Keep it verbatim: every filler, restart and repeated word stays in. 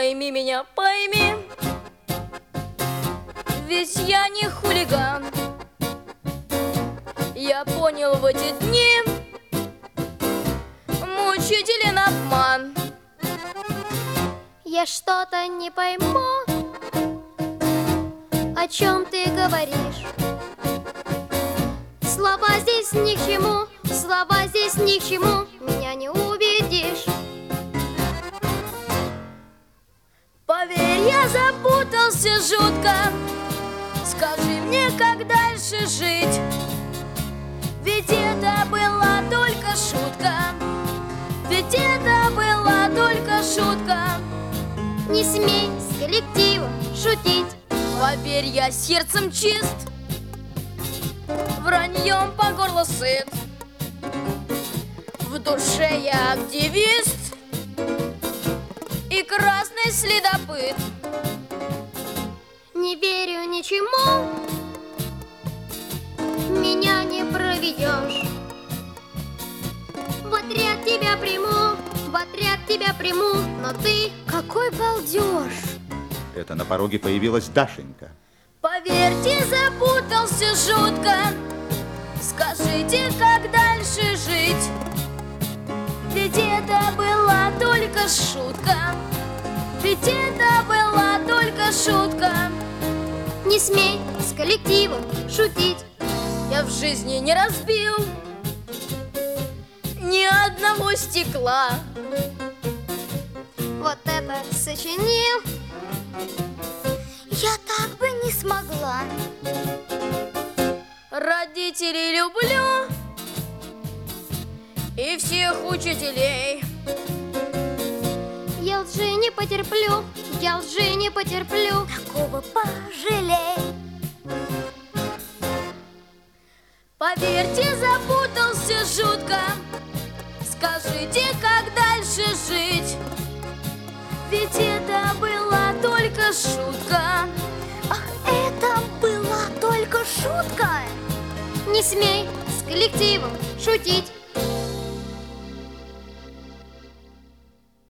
Пойми меня, пойми, ведь я не хулиган. Я понял в эти дни мучителен обман. Я что-то не пойму, о чем ты говоришь. Слова здесь ни к чему, слова здесь ни к чему, меня не убедишь. Поверь, я запутался жутко. Скажи мне, как дальше жить? Ведь это была только шутка. Ведь это была только шутка. Не смей с коллективом шутить. Поверь, я сердцем чист, враньем по горло сыт. В душе я активист и красный следопыт. Не верю ничему, меня не проведешь. В отряд тебя приму, в отряд тебя приму, но ты какой балдеж! Это на пороге появилась Дашенька. Поверьте, запутался жутко. Скажите, как дальше жить? Ведь это была только шутка. Ведь это была только шутка. Не смей с коллективом шутить. Я в жизни не разбил ни одного стекла. Вот это сочинил, я так бы не смогла. Родителей люблю и всех учителей. Я лжи не потерплю, я лжи не потерплю. Такого пожалей. Поверьте, запутался жутко. Скажите, как дальше жить? Ведь это была только шутка. Ах, это была только шутка. Не смей с коллективом шутить.